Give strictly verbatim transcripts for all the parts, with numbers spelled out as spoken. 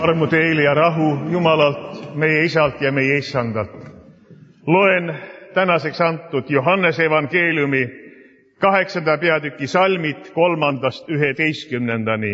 armu teile ja rahu Jumalalt, meie Isalt ja meie Issandalt. Loen tänaseks antud Johannese evangeeliumi kaheksanda peatüki salmid kolmandast üheteistkümnendani.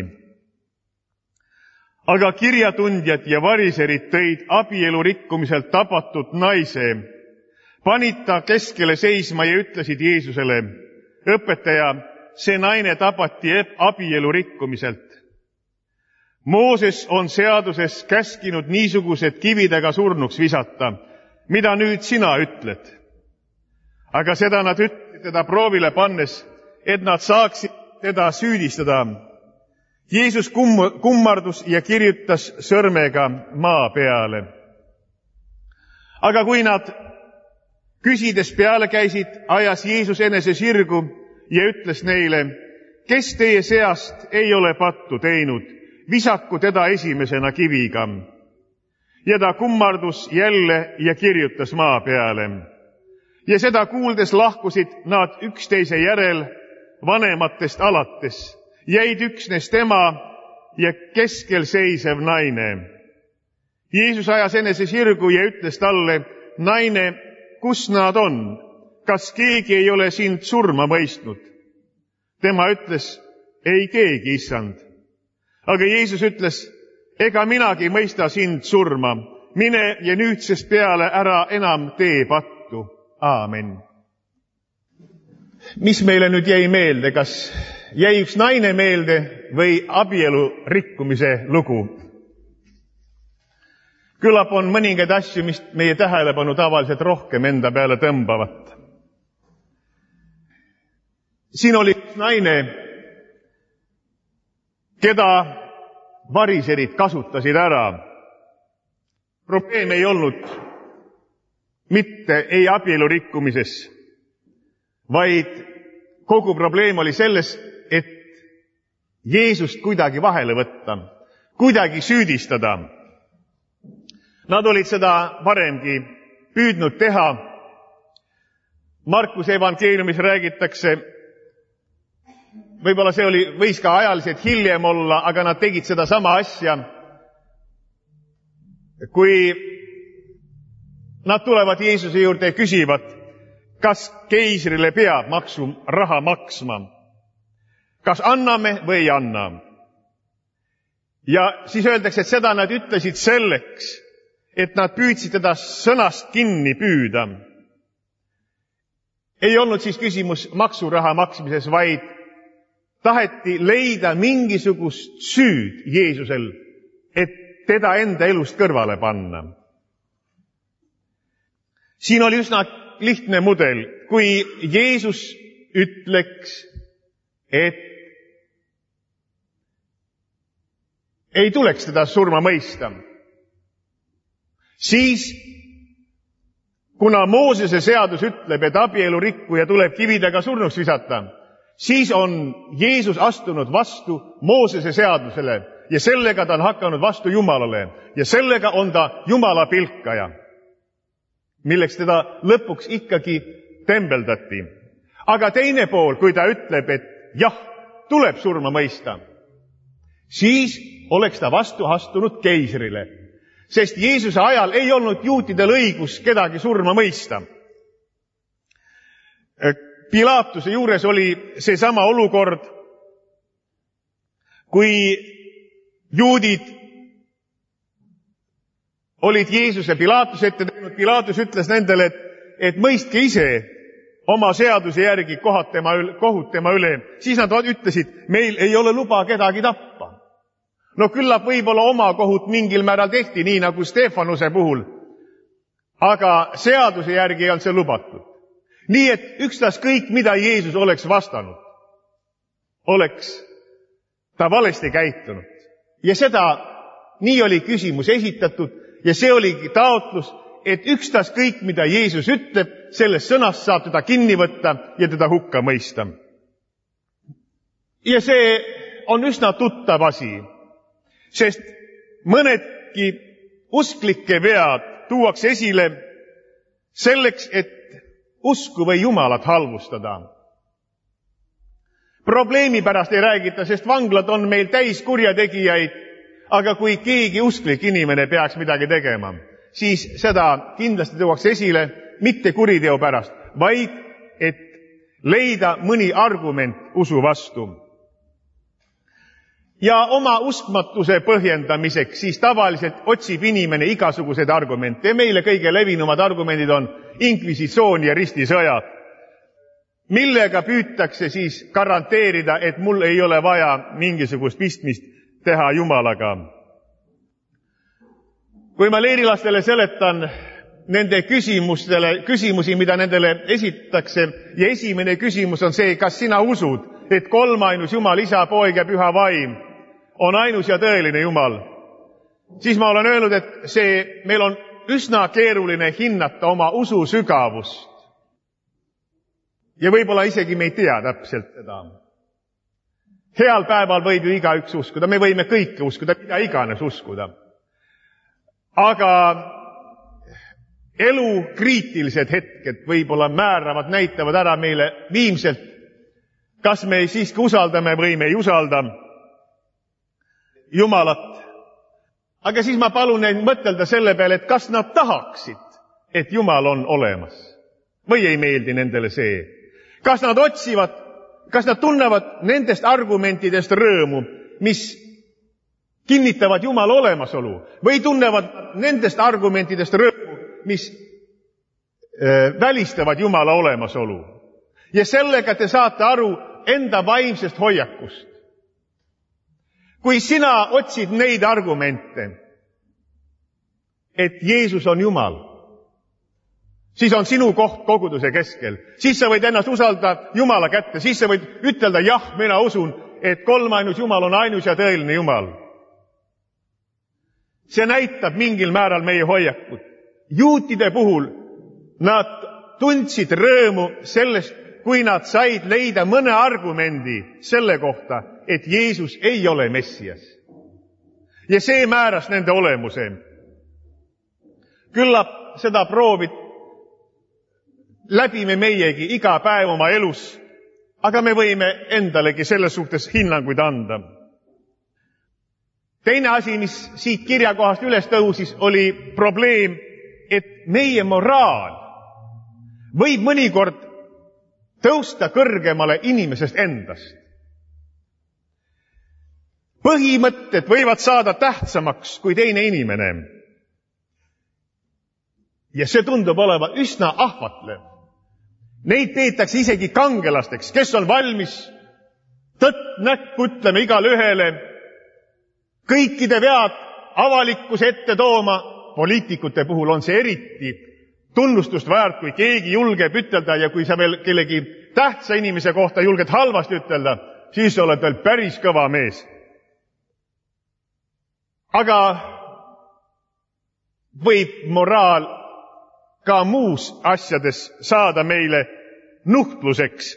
Aga kirjatundjad ja variserid tõid abielu rikkumiselt tabatud naise, panid ta keskele seisma ja ütlesid Jeesusele: õpetaja, see naine tabati abielu rikkumiselt. Mooses on seaduses käskinud niisugused kividega surnuks visata. Mida nüüd sina ütled? Aga seda nad ütlesid teda proovile pannes, et nad saaksid teda süüdistada. Jeesus kummardus ja kirjutas sõrmega maa peale. Aga kui nad küsides peale käisid, ajas Jeesus enese sirgu ja ütles neile: kes teie seast ei ole pattu teinud, visaku teda esimesena kiviga. Ja ta kummardus jälle ja kirjutas maa peale. Ja seda kuuldes lahkusid nad üksteise järel vanematest alates. Jäid üksnes tema ja keskel seisev naine. Jeesus ajas enese sirgu ja ütles talle: naine, kus nad on? Kas keegi ei ole sind surma mõistnud? Tema ütles: ei keegi, issand. Aga Jeesus ütles: ega minagi mõista sind surma. Mine ja nüüdsest peale ära enam tee pattu. Aamen. Mis meile nüüd jäi meelde? Kas jäi üks naine meelde või abielu rikkumise lugu? Küllap on mõningaid asju, mis meie tähelepanu tavaliselt rohkem enda peale tõmbavat. Siin oli üks naine, keda variserid kasutasid ära. Probleem ei olnud mitte ei abielu rikkumises, vaid kogu probleem oli selles, et Jeesust kuidagi vahele võtta, kuidagi süüdistada. Nad olid seda varemgi püüdnud teha. Markuse evangeeliumis räägitakse, võib-olla see oli, võis ka ajaliselt hiljem olla, aga nad tegid seda sama asja. Kui nad tulevad Jeesuse juurde ja küsivad, kas keisrile peab maksu raha maksma, kas anname või ei anna. Ja siis öeldakse, et seda nad ütlesid selleks, et nad püüdsid teda sõnast kinni püüda. Ei olnud siis küsimus maksuraha maksmises, vaid taheti leida mingisugust süüd Jeesusel, et teda enda elust kõrvale panna. Siin oli üsna lihtne mudel, kui Jeesus ütleks, et ei tuleks teda surma mõista. Siis, kuna Moosese seadus ütleb, et abielu rikkuja tuleb kividega surnuks visata, siis on Jeesus astunud vastu Moosese seadusele ja sellega ta on hakanud vastu Jumalale ja sellega on ta Jumala pilkaja, milleks teda lõpuks ikkagi tembeldati. Aga teine pool, kui ta ütleb, et jah, tuleb surma mõista, siis oleks ta vastu astunud keisrile, sest Jeesuse ajal ei olnud juutidel õigus kedagi surma mõista. Pilaatuse juures oli seesama olukord, kui juudid olid Jeesuse Pilaatuse ette teinud. Pilaatus ütles nendele, et, et mõistke ise oma seaduse järgi kohut tema, kohut tema üle. Siis nad ütlesid, meil ei ole luba kedagi tappa. No küllap võib-olla oma kohut mingil määral tehti, nii nagu Stefanuse puhul. Aga seaduse järgi ei olnud see lubatud. Nii et ükstas kõik, mida Jeesus oleks vastanud, oleks ta valesti käitunud. Ja seda, nii oli küsimus esitatud ja see oligi taotlus, et ükstas kõik, mida Jeesus ütleb, sellest sõnast saab teda kinni võtta ja teda hukka mõista. Ja see on üsna tuttav asi, sest mõnedki usklike vead tuuakse esile selleks, et usku või Jumalat halvustada. Probleemi pärast ei räägita, sest vanglad on meil täis kurjategijaid, Aga kui keegi usklik inimene peaks midagi tegema, siis seda kindlasti tuuakse esile mitte kuriteo pärast, vaid et leida mõni argument usu vastu. Ja oma uskmatuse põhjendamiseks siis tavaliselt otsib inimene igasuguseid argumente. Meile kõige levinumad argumendid on inkvisitsioon ja ristisõjad, millega püütakse siis garanteerida, et mul ei ole vaja mingisugust pistmist teha Jumalaga. Kui ma leerilastele seletan nende küsimustele, küsimusi, mida nendele esitakse, ja esimene küsimus on see, kas sina usud, et kolmainus Jumal, Isa, Poeg ja Püha Vaim on ainus ja tõeline Jumal, siis ma olen öelnud, et see, meil on üsna keeruline hinnata oma usu sügavust. Ja võib-olla isegi me ei tea täpselt seda. Heal päeval võib ju igaüks uskuda, me võime kõike uskuda, mida iganes uskuda. Aga elu kriitilised hetked võib-olla määravad, näitavad ära meile viimselt, kas me siiski usaldame või me ei usalda Jumalat. Aga siis ma palun neid mõtelda selle peale, et kas nad tahaksid, et Jumal on olemas või ei meeldi nendele see. Kas nad otsivad, kas nad tunnevad nendest argumentidest rõõmu, mis kinnitavad Jumala olemasolu, või tunnevad nendest argumentidest rõõmu, mis äh, välistavad Jumala olemasolu. Ja sellega te saate aru enda vaimsest hoiakust. Kui sina otsid neid argumente, et Jeesus on Jumal, siis on sinu koht koguduse keskel. Siis sa võid ennast usaldada Jumala kätte, siis sa võid ütelda, jah, mina usun, et kolmainus Jumal on ainus ja tõeline Jumal. See näitab mingil määral meie hoiakut. Juutide puhul nad tundsid rõõmu sellest, kui nad said leida mõne argumendi selle kohta, et Jeesus ei ole Messias. Ja see määras nende olemuse. Küllap seda proovid läbime meiegi iga päev oma elus, aga me võime endalegi selles suhtes hinnanguid anda. Teine asi, mis siit kirjakohast üles tõusis, oli probleem, et meie moraal võib mõnikord tõusta kõrgemale inimesest endast. Põhimõtted võivad saada tähtsamaks kui teine inimene. Ja see tundub olema üsna ahvatlev. Neid peetakse isegi kangelasteks, kes on valmis tõtt näkku ütlema igale ühele, kõikide vead avalikkuse ette tooma. Poliitikute puhul on see eriti tunnustust väärt, kui keegi julgeb ütelda, ja kui sa veel kellegi tähtsa inimese kohta julged halvasti ütelda, siis oled veel päris kõva mees. Aga võib moraal ka muus asjades saada meile nuhtluseks.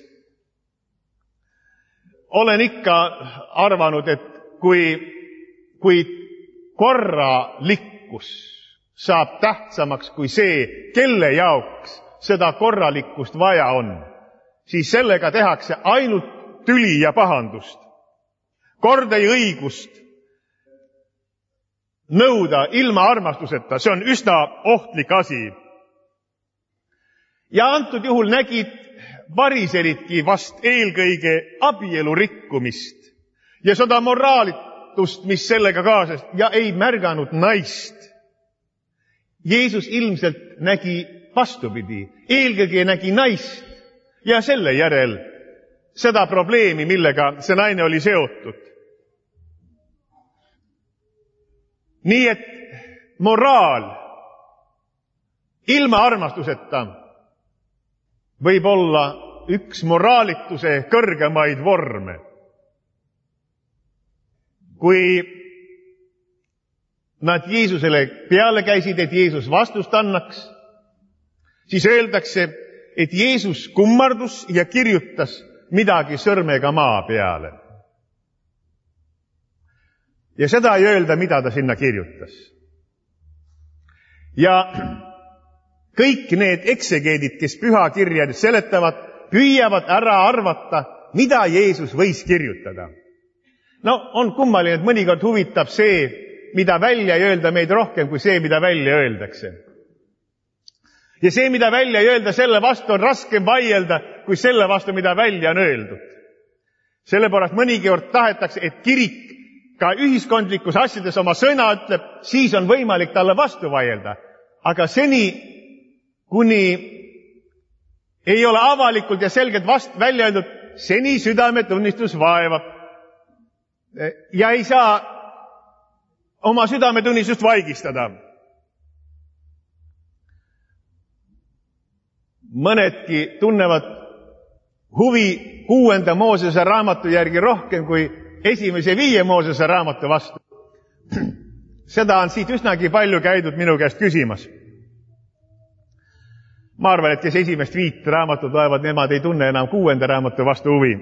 Olen ikka arvanud, et kui, kui korralikkus saab tähtsamaks kui see, kelle jaoks seda korralikkust vaja on, siis sellega tehakse ainult tüli ja pahandust. Kord ei õigust nõuda ilma armastuseta, see on üsna ohtlik asi. Ja antud juhul nägid variseridki vast eelkõige abielu rikkumist ja seda moraalitust, mis sellega kaasas, ja ei märganud naist. Jeesus ilmselt nägi vastupidi, eelkõige nägi naist ja selle järel seda probleemi, millega see naine oli seotud. Nii et moraal ilma armastuseta võib olla üks moraalituse kõrgemaid vorme. Kui nad Jeesusele peale käisid, et Jeesus vastust annaks, siis öeldakse, et Jeesus kummardus ja kirjutas midagi sõrmega maa peale. Ja seda ei öelda, mida ta sinna kirjutas. Ja kõik need eksegeedid, kes pühakirjad seletavad, püüavad ära arvata, mida Jeesus võis kirjutada. No on kummaline, et mõnikord huvitab see, mida välja ei öelda, meid rohkem kui see, mida välja öeldakse. Ja see, mida välja ei öelda, selle vastu on raskem vaielda, kui selle vastu, mida välja on öeldud. Sellepärast mõnikord tahetakse, et kirik ka ühiskondlikus asjades oma sõna ütleb, siis on võimalik talle vastu vaielda. Aga seni, kuni ei ole avalikult ja selgelt vast välja öeldud, seni südametunnistus vaevab. Ja ei saa oma südametunnistust vaigistada. Mõnedki tunnevad huvi kuuenda Moosese raamatu järgi rohkem kui esimese viie Moosese raamatu vastu. Seda on siit üsnagi palju käidud minu käest küsimas. Ma arvan, et kes esimest viit raamatut loevad, nemad ei tunne enam kuuenda raamatu vastu huvi.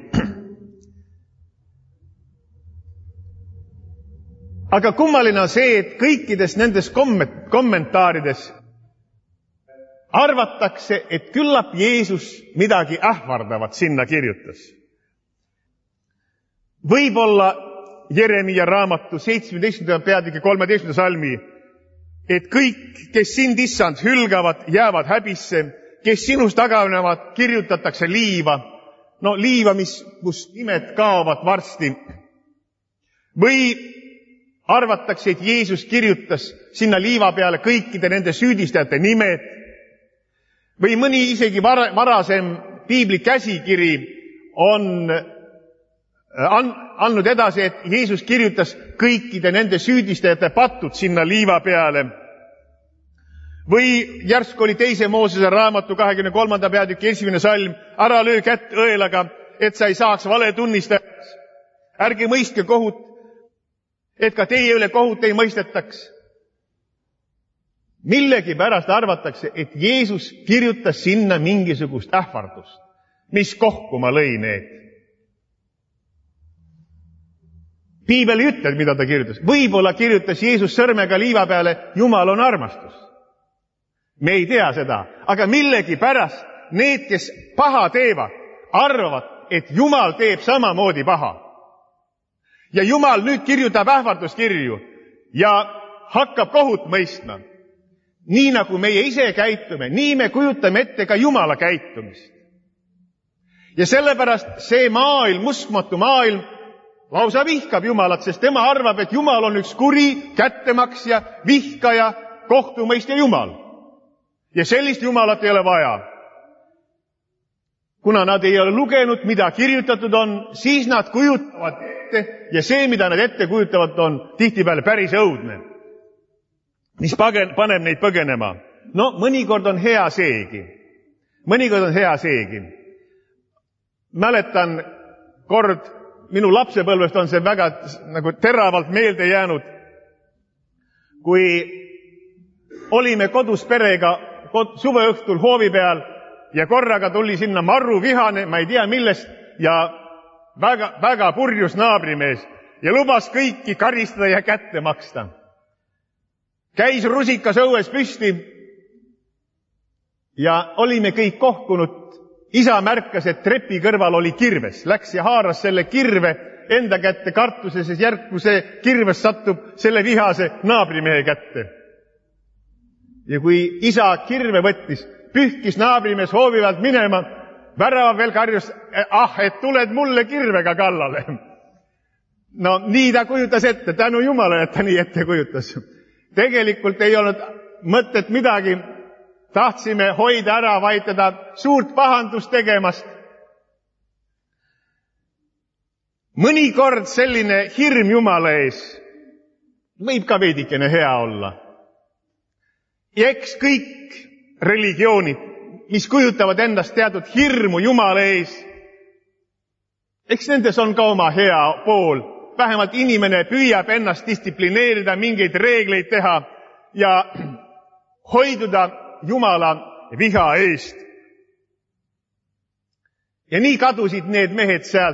Aga kummaline on see, et kõikides nendes kommentaarides arvatakse, et küllap Jeesus midagi ähvardavat sinna kirjutas. Võib-olla Jeremia raamatu seitsmeteistkümnenda peatüki kolmeteistkümnenda salmi, et kõik, kes sind, issand, hülgavad, jäävad häbisse, kes sinust taganevad, kirjutatakse liiva. No liiva, mis, kus nimed kaovad varsti. Või arvatakse, et Jeesus kirjutas sinna liiva peale kõikide nende süüdistajate nimed. Või mõni isegi varasem piibli käsikiri on andnud edasi, et Jeesus kirjutas kõikide nende süüdistajate patud sinna liiva peale. Või järsku oli teise Moosese raamatu kahekümne kolmanda peatüki esimene salm, ära löö kätt õelaga, et sa ei saaks vale tunnistajaks. Ärge mõistke kohut, et ka teie üle kohut ei mõistetaks. Millegi pärast arvatakse, et Jeesus kirjutas sinna mingisugust ähvardust, mis kohkuma lõi need. Piibel ei ütle, mida ta kirjutas. Võib-olla kirjutas Jeesus sõrmega liiva peale, Jumal on armastus. Me ei tea seda, aga millegi pärast need, kes paha teevad, arvavad, et Jumal teeb samamoodi paha. Ja Jumal nüüd kirjutab ähvarduskirju ja hakkab kohut mõistma. Nii nagu meie ise käitume, nii me kujutame ette ka Jumala käitumist. Ja sellepärast see maailm, uskmatu maailm, lausa vihkab Jumalat, sest tema arvab, et Jumal on üks kuri, kättemaksja, vihkaja, kohtumõistja Jumal. Ja sellist Jumalat ei ole vaja. Kuna nad ei ole lugenud, mida kirjutatud on, siis nad kujutavad ette ja see, mida nad ette kujutavad, on tihtipeale päris õudne, mis paneb neid põgenema. No, mõnikord on hea seegi. Mõnikord on hea seegi. Mäletan kord, minu lapsepõlvest on see väga nagu teravalt meelde jäänud, kui olime kodus perega suveõhtul hoovi peal ja korraga tuli sinna marru vihane, ma ei tea millest, ja väga, väga purjus naabrimees ja lubas kõiki karistada ja kätte maksta. Käis rusikas õues püsti ja olime kõik kohkunud. Isa märkas, et trepi kõrval oli kirves. Läks ja haaras selle kirve enda kätte kartuses, siis järku see kirves sattub selle vihase naabrimehe kätte. Ja kui isa kirve võttis, pühkis naabrimees hoovi pealt minema, värava veel karjus, ah, et tuled mulle kirvega kallale. No nii ta kujutas ette, tänu Jumalale, et ta nii ette kujutas. Tegelikult ei olnud mõtet midagi, tahtsime hoida ära vaid teda suurt pahandust tegemast. Mõnikord selline hirm Jumala ees võib ka veidikene hea olla. Ja eks kõik religioonid, mis kujutavad endast teatud hirmu Jumala ees, eks nendes on ka oma hea pool. Vähemalt inimene püüab ennast distsiplineerida, mingeid reegleid teha ja hoiduda Jumala viha eest. Ja nii kadusid need mehed sealt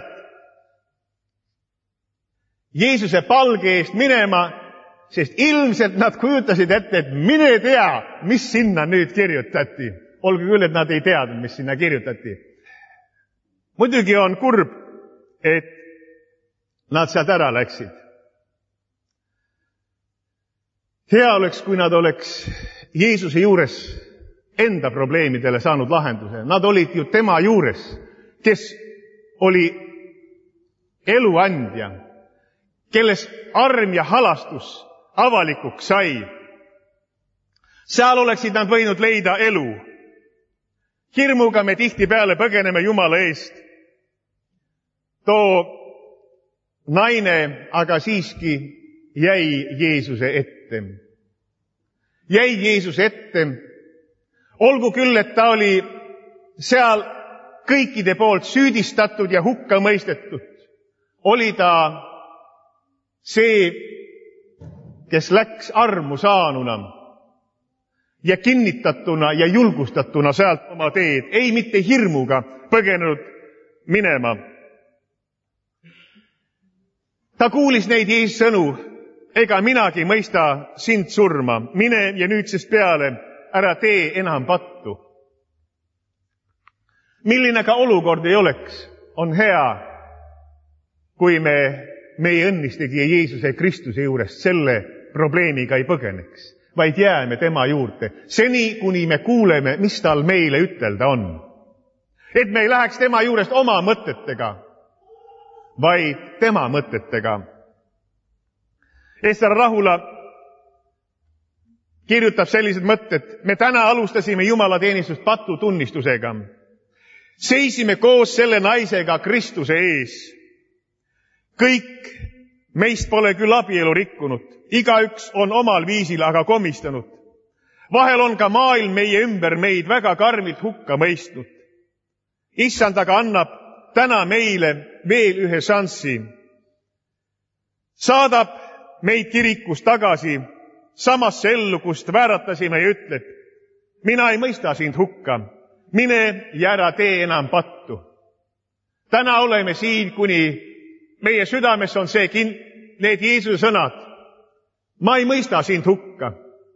Jeesuse palge eest minema, sest ilmselt nad kujutasid ette, et mine tea, mis sinna nüüd kirjutati. Olgu küll, et nad ei teadnud, mis sinna kirjutati. Muidugi on kurb, et nad sealt ära läksid. hea oleks, kui nad oleks Jeesuse juures enda probleemidele saanud lahenduse. Nad olid ju tema juures, kes oli eluandja, kelles arm ja halastus avalikuks sai. Seal oleksid nad võinud leida elu. Hirmuga me tihtipeale põgeneme Jumala eest. Too naine aga siiski jäi Jeesuse ette. Jäi Jeesuse ette. Olgu küll, et ta oli seal kõikide poolt süüdistatud ja hukka mõistetud. Oli ta see, kes läks armu saanuna ja kinnitatuna ja julgustatuna sealt oma teed, ei mitte hirmuga põgenenud minema. Ta kuulis neid Jeesuse sõnu, ega minagi mõista sind surma, mine ja nüüdsest peale ära tee enam pattu. Milline ka olukord ei oleks, on hea, kui me meie õnnistegija Jeesuse Kristuse juurest selle probleemiga ei põgeneks, vaid jääme tema juurde, seni kuni me kuuleme, mis tal meile ütelda on. Et me ei läheks tema juurest oma mõtetega, vaid tema mõtetega. Ester Rahula kirjutab sellised mõtted. Me täna alustasime Jumala teenistust patutunnistusega. Seisime koos selle naisega Kristuse ees. Kõik meist pole küll abielu rikkunud. Igaüks on omal viisil aga komistanud. Vahel on ka maailm meie ümber meid väga karmilt hukka mõistnud. Issand aga annab täna meile veel ühe šanssi. Saadab meid kirikust tagasi samasse ellu, kust vääratasime ja ütleb, mina ei mõista sind hukka, mine ja ära tee enam pattu. Täna oleme siin, kuni meie südames on see kin- need Jeesuse sõnad. Ma ei mõista sind hukka.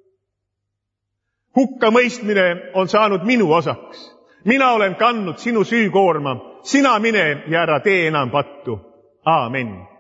Hukka mõistmine on saanud minu osaks. Mina olen kandnud sinu süükoorma. Sina mine ja ära tee enam pattu. Aamen.